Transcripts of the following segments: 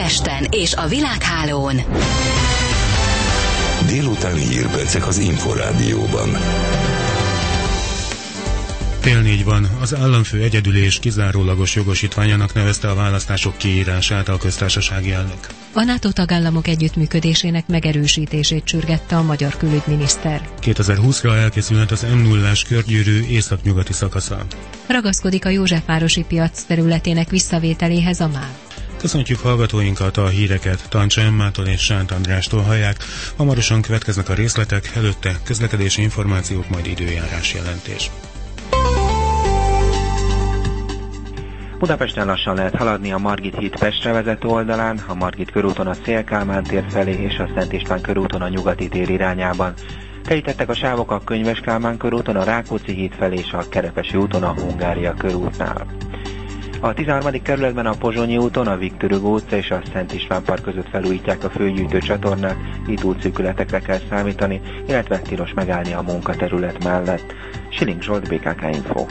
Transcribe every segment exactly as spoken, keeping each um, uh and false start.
Budapesten és a világhálón. Délutáni hírpercek az Inforádióban. Fél négy van. Az államfő egyedüli és kizárólagos jogosítványának nevezte a választások kiírását a köztársasági elnök. A NATO tagállamok együttműködésének megerősítését sürgette a magyar külügyminiszter. kétezer-húszra elkészülhet az em nullás körgyűrű északnyugati szakasza. Ragaszkodik a Józsefvárosi piac területének visszavételéhez a MÁV. Köszöntjük hallgatóinkat, a híreket Tancsa Emmától és Sánt Andrástól hallják. Hamarosan következnek a részletek, előtte közlekedési információk, majd időjárás jelentés. Budapesten lassan lehet haladni a Margit híd Pestre vezető oldalán, a Margit körúton a Széll-Kálmán tér felé és a Szent István körúton a Nyugati tér irányában. Telítettek a sávok a Könyves Kálmán körúton, a Rákóczi híd felé és a Kerepesi úton a Hungária körútnál. A tizenharmadik kerületben a Pozsonyi úton, a Viktor Hugo utca és a Szent István park között felújítják a főgyűjtő csatornát, itt útszűkületekre kell számítani, illetve tilos megállni a munkaterület mellett. Siling Zsolt, bé ká ká Info.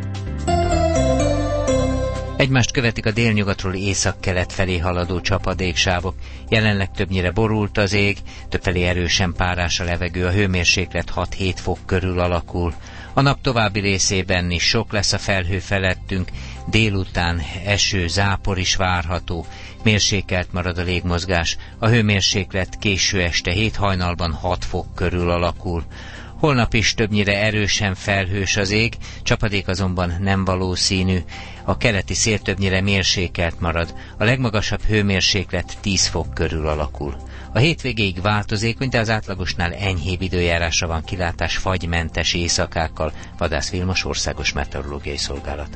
Egymást követik a délnyugatról északkelet felé haladó csapadéksávok. Jelenleg többnyire borult az ég, többfelé erősen párás a levegő, a hőmérséklet hat-hét fok körül alakul. A nap további részében is sok lesz a felhő felettünk, délután eső, zápor is várható, mérsékelt marad a légmozgás, a hőmérséklet késő este hét hajnalban hat fok körül alakul. Holnap is többnyire erősen felhős az ég, csapadék azonban nem valószínű. A keleti szél többnyire mérsékelt marad, a legmagasabb hőmérséklet tíz fok körül alakul. A hétvégéig változékony, de az átlagosnál enyhébb időjárásra van kilátás fagymentes éjszakákkal. Vadász Vilmos, Országos Meteorológiai Szolgálat.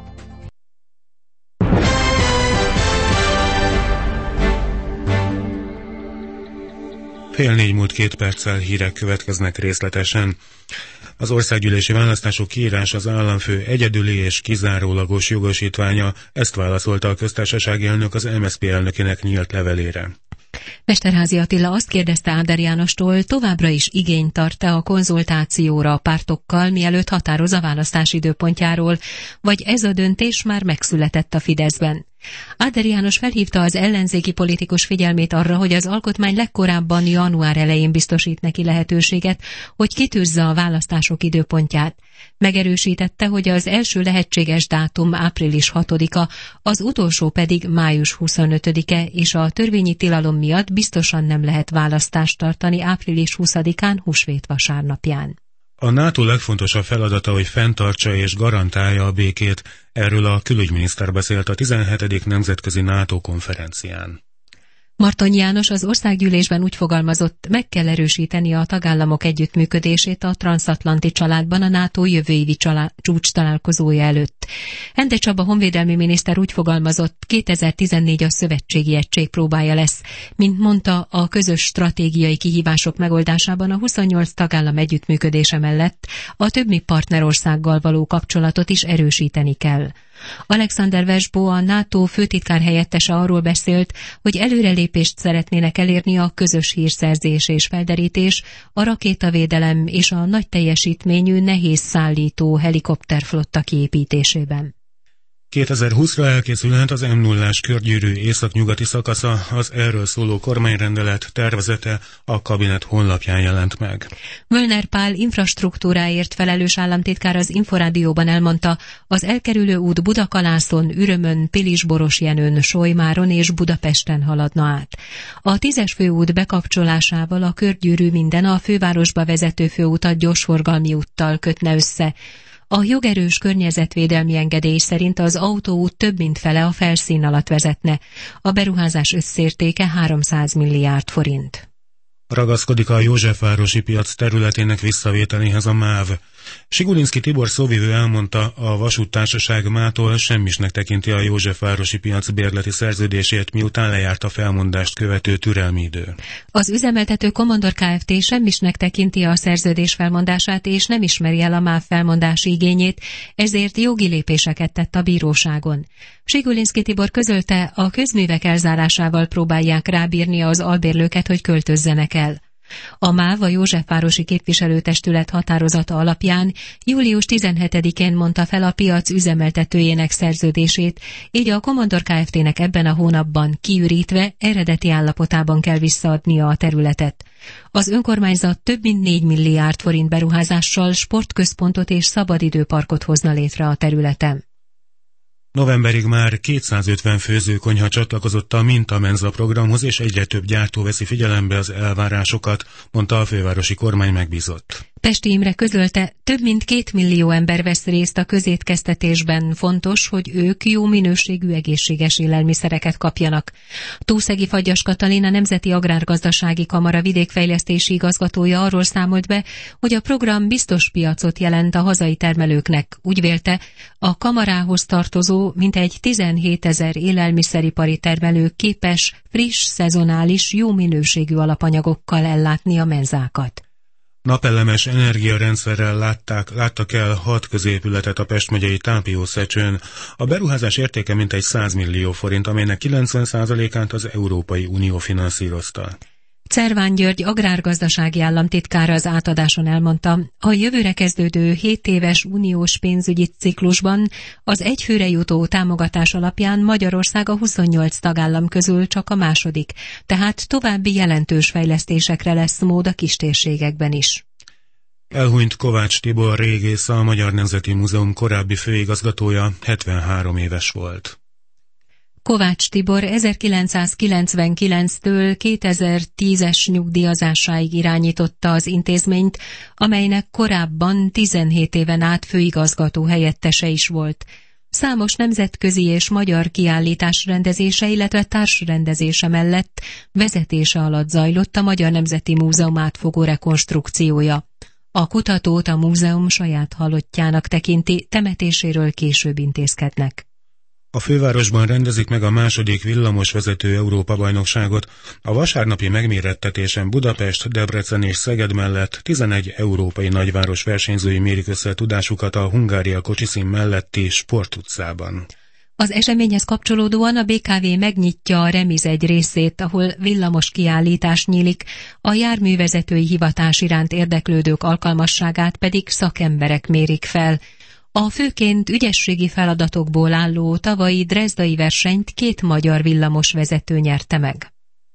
Fél négy múlt két perccel hírek következnek részletesen. Az országgyűlési választások kiírás az államfő egyedüli és kizárólagos jogosítványa, ezt válaszolta a köztársasági elnök az em es zé pé elnökének nyílt levelére. Mesterházy Attila azt kérdezte Áder Jánostól, továbbra is igényt tart-e a konzultációra a pártokkal, mielőtt határoz a választás időpontjáról, vagy ez a döntés már megszületett a Fideszben. Áder János felhívta az ellenzéki politikus figyelmét arra, hogy az alkotmány legkorábban január elején biztosít neki lehetőséget, hogy kitűzze a választások időpontját. Megerősítette, hogy az első lehetséges dátum április hatodika, az utolsó pedig május huszonötödike, és a törvényi tilalom miatt biztosan nem lehet választást tartani április huszadikán, húsvét vasárnapján. A NATO legfontosabb feladata, hogy fenntartsa és garantálja a békét. Erről a külügyminiszter beszélt a tizenhetedik Nemzetközi NATO konferencián. Martonyi János az országgyűlésben úgy fogalmazott, meg kell erősíteni a tagállamok együttműködését a transatlanti családban a NATO jövő évi csalá- csúcs találkozója előtt. Ende Csaba honvédelmi miniszter úgy fogalmazott, kétezer-tizennégy a szövetségi egység próbája lesz. Mint mondta, a közös stratégiai kihívások megoldásában a huszonnyolc tagállam együttműködése mellett a többi partnerországgal való kapcsolatot is erősíteni kell. Alexander Vesbo, a NATO főtitkár helyettese arról beszélt, hogy előrelépést szeretnének elérni a közös hírszerzés és felderítés, a rakétavédelem és a nagy teljesítményű nehéz szállító helikopterflotta kiépítésében. kétezer-húszra elkészülhet az em nullás körgyűrű északnyugati szakasza, az erről szóló kormányrendelet tervezete a kabinet honlapján jelent meg. Völner Pál infrastruktúráért felelős államtitkár az Inforádióban elmondta, az elkerülő út Budakalászon, Ürömön, Pilisborosjenőn, Solymáron és Budapesten haladna át. A tízes főút bekapcsolásával a körgyűrű minden a fővárosba vezető főutat gyorsforgalmi úttal kötne össze. A jogerős környezetvédelmi engedély szerint az autóút több mint fele a felszín alatt vezetne. A beruházás összértéke háromszáz milliárd forint. Ragaszkodik a Józsefvárosi piac területének visszavételéhez a MÁV. Sigulinszky Tibor szóvivő elmondta, a vasúttársaság mától semmisnek tekinti a Józsefvárosi piac bérleti szerződését, miután lejárt a felmondást követő türelmi idő. Az üzemeltető Komondor Kft. Semmisnek tekinti a szerződés felmondását, és nem ismeri el a MÁV felmondási igényét, ezért jogi lépéseket tett a bíróságon. Sigulinszky Tibor közölte, a közművek elzárásával próbálják rábírni az albérlőket, hogy költözzenek el. A MÁV, a Józsefvárosi Képviselőtestület határozata alapján július tizenhetedikén mondta fel a piac üzemeltetőjének szerződését, így a Komondor Kft-nek ebben a hónapban kiürítve eredeti állapotában kell visszaadnia a területet. Az önkormányzat több mint négy milliárd forint beruházással sportközpontot és szabadidőparkot hozna létre a területen. Novemberig már kétszázötven főzőkonyha csatlakozott a Mintamenza programhoz, és egyre több gyártó veszi figyelembe az elvárásokat, mondta a fővárosi kormány megbízott. Pesti Imre közölte, több mint két millió ember vesz részt a közétkeztetésben, fontos, hogy ők jó minőségű egészséges élelmiszereket kapjanak. Tószegi Fagyas Katalin, a Nemzeti Agrárgazdasági Kamara vidékfejlesztési igazgatója arról számolt be, hogy a program biztos piacot jelent a hazai termelőknek. Úgy vélte, a kamarához tartozó mintegy tizenhétezer élelmiszeripari termelő képes, friss, szezonális, jó minőségű alapanyagokkal ellátni a menzákat. Napelemes energiarendszerrel látták, láttak el hat középületet a Pest megyei Tápiószecsőn. A beruházás értéke mintegy száz millió forint, amelynek kilencven százalékát az Európai Unió finanszírozta. Cerván György agrárgazdasági államtitkára az átadáson elmondta, a jövőre kezdődő hét éves uniós pénzügyi ciklusban az egyfőre jutó támogatás alapján Magyarország a huszonnyolc tagállam közül csak a második, tehát további jelentős fejlesztésekre lesz mód a kistérségekben is. Elhunyt Kovács Tibor régész, a Magyar Nemzeti Múzeum korábbi főigazgatója, hetvenhárom éves volt. Kovács Tibor ezerkilencszázkilencvenkilenctől kétezer-tízes nyugdíjazásáig irányította az intézményt, amelynek korábban tizenhét éven át főigazgató helyettese is volt. Számos nemzetközi és magyar kiállítás rendezése, illetve társrendezése mellett vezetése alatt zajlott a Magyar Nemzeti Múzeum átfogó rekonstrukciója. A kutatót a múzeum saját halottjának tekinti, temetéséről később intézkednek. A fővárosban rendezik meg a második villamosvezető Európa-bajnokságot. A vasárnapi megmérettetésen Budapest, Debrecen és Szeged mellett tizenegy európai nagyváros versenyzői mérik össze tudásukat a Hungária kocsiszín melletti Sportutcában. Az eseményhez kapcsolódóan a bé ká vé megnyitja a Remiz egy részét, ahol villamos kiállítás nyílik, a járművezetői hivatás iránt érdeklődők alkalmasságát pedig szakemberek mérik fel. A főként ügyességi feladatokból álló tavalyi drezdai versenyt két magyar villamosvezető nyerte meg.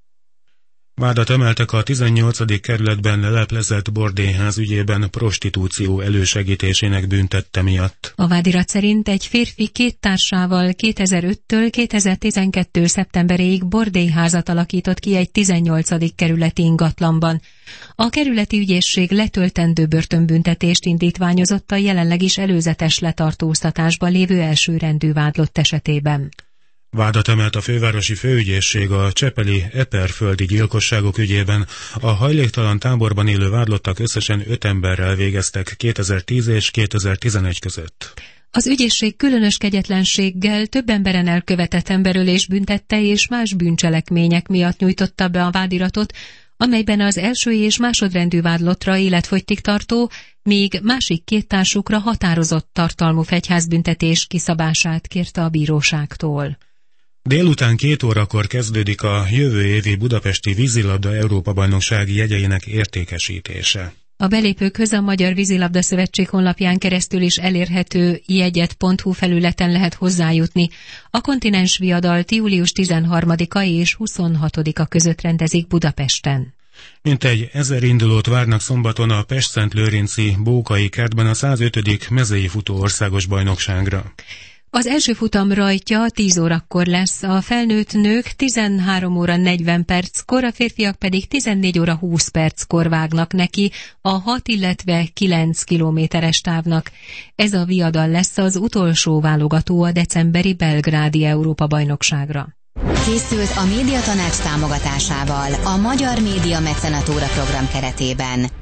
Vádat emeltek a tizennyolcadik kerületben leleplezett bordélyház ügyében prostitúció elősegítésének büntette miatt. A vádirat szerint egy férfi két társával kétezer-öttől kétezer-tizenkettő szeptemberéig bordélyházat alakított ki egy tizennyolcadik kerületi ingatlanban. A kerületi ügyészség letöltendő börtönbüntetést indítványozott a jelenleg is előzetes letartóztatásban lévő elsőrendű vádlott esetében. Vádat emelt a fővárosi főügyészség a csepeli eperföldi gyilkosságok ügyében. A hajléktalan táborban élő vádlottak összesen öt emberrel végeztek kétezer-tíz és kétezer-tizenegy között. Az ügyészség különös kegyetlenséggel több emberen elkövetett emberölés büntette és más bűncselekmények miatt nyújtotta be a vádiratot, amelyben az első és másodrendű vádlottra életfogytig tartó, míg másik két társukra határozott tartalmú fegyházbüntetés kiszabását kérte a bíróságtól. Délután két órakor kezdődik a jövő évi budapesti vízilabda Európa-bajnoksági jegyeinek értékesítése. A belépőkhöz a Magyar Vízilabda Szövetség honlapján keresztül is elérhető jegyet pont hu felületen lehet hozzájutni. A kontinens viadalt július tizenharmadika és huszonhatodika között rendezik Budapesten. Mintegy ezer indulót várnak szombaton a Pest-Szent-Lőrinci Bókai kertben a százötödik mezei futó országos bajnokságra. Az első futam rajtja tíz órakor lesz, a felnőtt nők tizenhárom óra negyven perckor, a férfiak pedig tizennégy óra húsz perckor vágnak neki a hat, illetve kilenc kilométeres távnak. Ez a viadal lesz az utolsó válogató a decemberi belgrádi Európa-bajnokságra. Készült a Médiatanács támogatásával a Magyar Média Mecenatúra program keretében.